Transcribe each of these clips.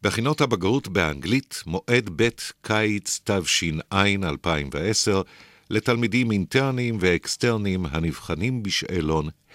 בחינות הבגרות באנגלית, מועד ב' קיץ תש"ע 2010, לתלמידים אינטרניים ואקסטרניים הנבחנים בשאלון ה'.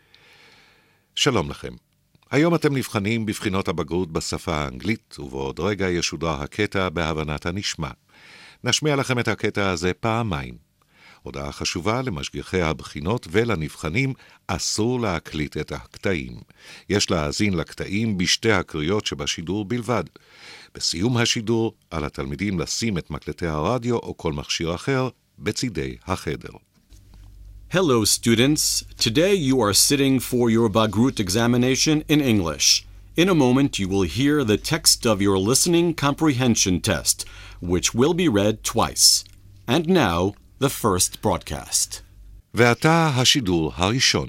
שלום לכם. היום אתם נבחנים בבחינות הבגרות בשפה האנגלית, ובעוד רגע ישודר הקטע בהבנת הנשמע. נשמיע לכם את הקטע הזה פעמיים. הודעה חשובה למשגיחי הבחינות ולנבחנים, אסור להקליט את הקטעים. יש להאזין לקטעים בשתי הקריאות שבשידור בלבד. בסיום השידור, על התלמידים לשים את מקלטי הרדיו או כל מכשיר אחר בצידי החדר. Hello, students. Today you are sitting for your Bagrut examination in English. In a moment, you will hear the text of your listening comprehension test, which will be read twice. And now, the first broadcast. ועתה השידור הראשון.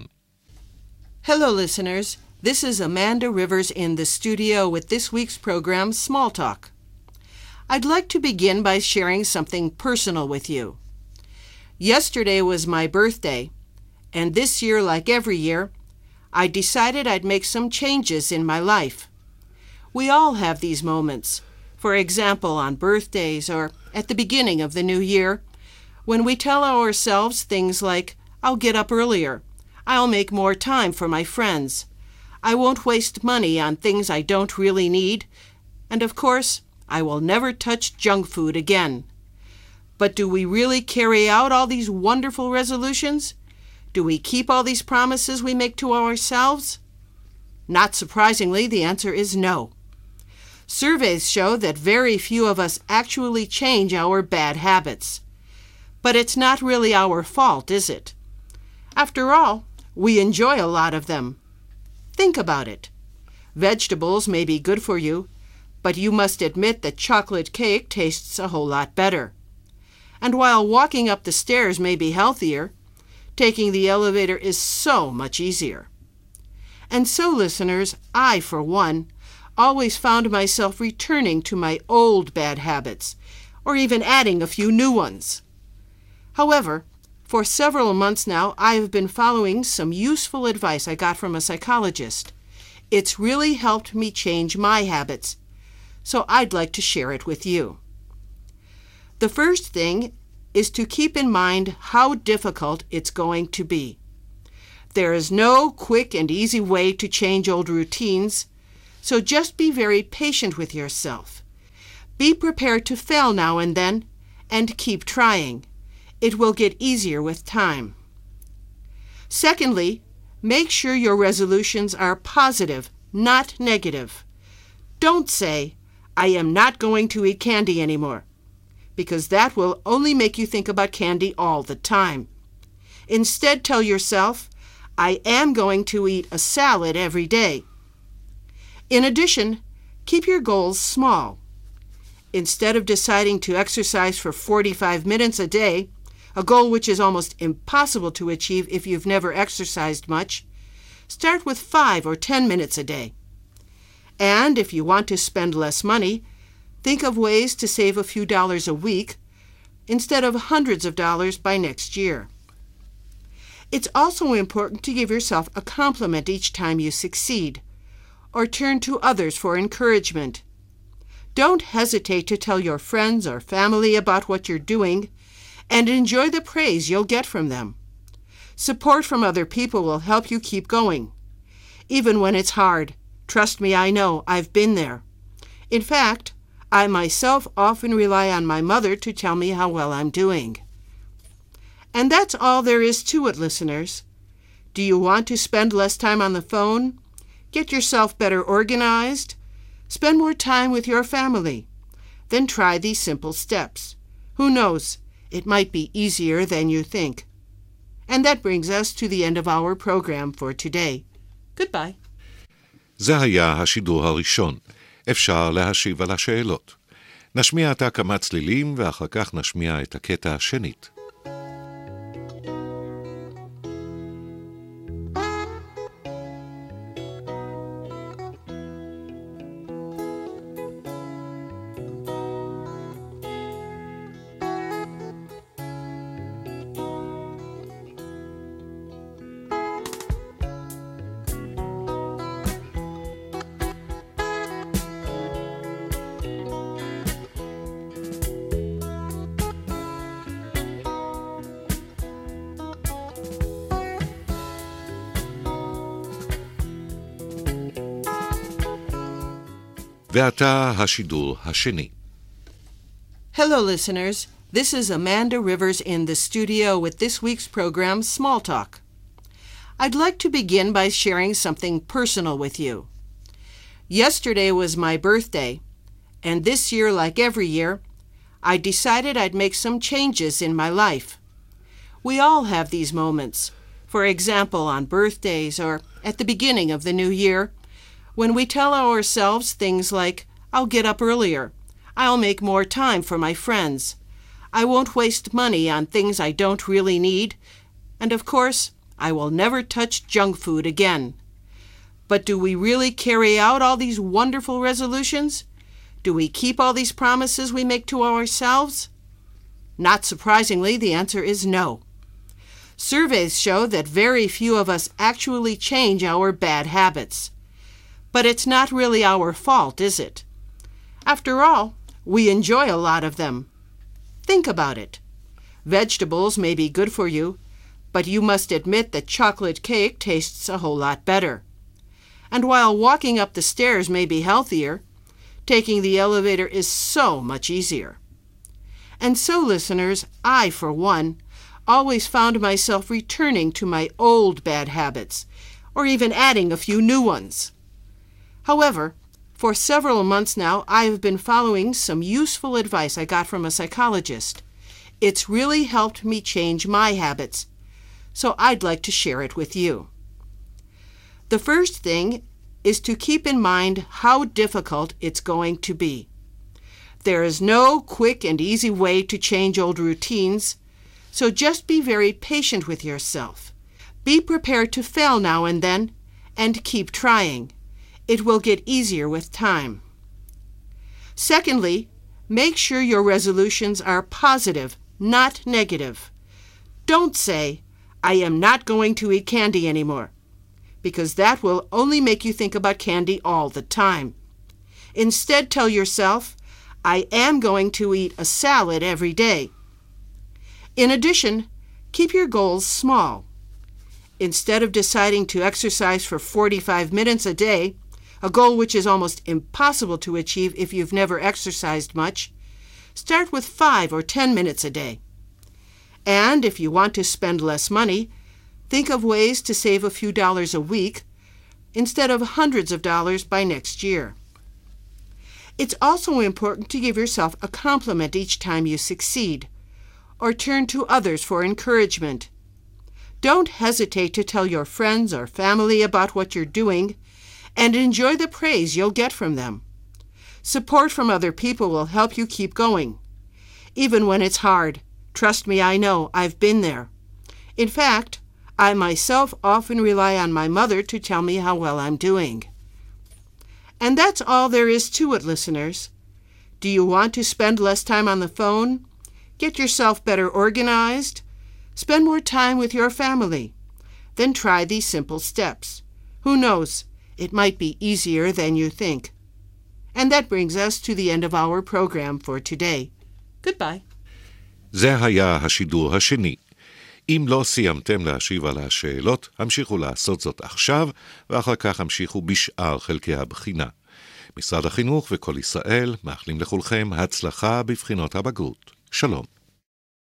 Hello, listeners. This is Amanda Rivers in the studio with this week's program, Small Talk. I'd like to begin by sharing something personal with you. Yesterday was my birthday, and this year, like every year, I decided I'd make some changes in my life. We all have these moments. For example, on birthdays or at the beginning of the new year, when we tell ourselves things like, I'll get up earlier, I'll make more time for my friends, I won't waste money on things I don't really need, and of course, I will never touch junk food again. But do we really carry out all these wonderful resolutions? Do we keep all these promises we make to ourselves? Not surprisingly, the answer is no. Surveys show that very few of us actually change our bad habits. But it's not really our fault, is it? After all, we enjoy a lot of them. Think about it. Vegetables may be good for you, but you must admit that chocolate cake tastes a whole lot better. And while walking up the stairs may be healthier, taking the elevator is so much easier. And so, listeners, I, for one, always found myself returning to my old bad habits, or even adding a few new ones. However, for several months now, I have been following some useful advice I got from a psychologist. It's really helped me change my habits, so I'd like to share it with you. The first thing is to keep in mind how difficult it's going to be. There is no quick and easy way to change old routines, so just be very patient with yourself. Be prepared to fail now and then, and keep trying. It will get easier with time. Secondly, make sure your resolutions are positive, not negative. Don't say, I am not going to eat candy anymore, because that will only make you think about candy all the time. Instead, tell yourself, I am going to eat a salad every day. In addition, keep your goals small. Instead of deciding to exercise for 45 minutes a day, a goal which is almost impossible to achieve if you've never exercised much, start with 5 or 10 minutes a day. And if you want to spend less money, think of ways to save a few dollars a week instead of hundreds of dollars by next year. It's also important to give yourself a compliment each time you succeed, or turn to others for encouragement. Don't hesitate to tell your friends or family about what you're doing, and enjoy the praise you'll get from them. Support from other people will help you keep going. Even when it's hard, trust me, I know, I've been there. In fact, I myself often rely on my mother to tell me how well I'm doing. And that's all there is to it, listeners. Do you want to spend less time on the phone? Get yourself better organized? Spend more time with your family? Then try these simple steps. Who knows? It might be easier than you think. And that brings us to the end of our program for today. Goodbye. זה היה השידור הראשון. אפשר להשיב על השאלות. נשמיע עתה כמה צלילים ואחר כך נשמיע את הקטע השנית. ועתה השידור השני. Hello, listeners. This is Amanda Rivers in the studio with this week's program, Small Talk. I'd like to begin by sharing something personal with you. Yesterday was my birthday, and this year, like every year, I decided I'd make some changes in my life. We all have these moments, for example, on birthdays or at the beginning of the new year, when we tell ourselves things like, I'll get up earlier, I'll make more time for my friends, I won't waste money on things I don't really need, and of course, I will never touch junk food again. But do we really carry out all these wonderful resolutions? Do we keep all these promises we make to ourselves? Not surprisingly, the answer is no. Surveys show that very few of us actually change our bad habits. But it's not really our fault, is it? After all, we enjoy a lot of them. Think about it. Vegetables may be good for you, but you must admit that chocolate cake tastes a whole lot better. And while walking up the stairs may be healthier, taking the elevator is so much easier. And so, listeners, I, for one, always found myself returning to my old bad habits, or even adding a few new ones. However, for several months now, I have been following some useful advice I got from a psychologist. It's really helped me change my habits, so I'd like to share it with you. The first thing is to keep in mind how difficult it's going to be. There is no quick and easy way to change old routines, so just be very patient with yourself. Be prepared to fail now and then, and keep trying. It will get easier with time. Secondly, make sure your resolutions are positive, not negative. Don't say, I am not going to eat candy anymore, because that will only make you think about candy all the time. Instead, tell yourself, I am going to eat a salad every day. In addition, keep your goals small. Instead of deciding to exercise for 45 minutes a day, a goal which is almost impossible to achieve if you've never exercised much, start with 5 or 10 minutes a day. And if you want to spend less money, think of ways to save a few dollars a week instead of hundreds of dollars by next year. It's also important to give yourself a compliment each time you succeed, or turn to others for encouragement. Don't hesitate to tell your friends or family about what you're doing, and enjoy the praise you'll get from them. Support from other people will help you keep going. Even when it's hard, trust me, I know, I've been there. In fact, I myself often rely on my mother to tell me how well I'm doing. And that's all there is to it, listeners. Do you want to spend less time on the phone? Get yourself better organized? Spend more time with your family? Then try these simple steps. Who knows? It might be easier than you think. And that brings us to the end of our program for today. Goodbye. זה היה השידור השני. אם לא סיימתם להשיב על השאלות, המשיכו לעשות זאת עכשיו, ואחר כך המשיכו בשאר חלקי הבחינה. משרד החינוך וכל ישראל מאחלים לכולכם הצלחה בבחינות הבגרות. שלום.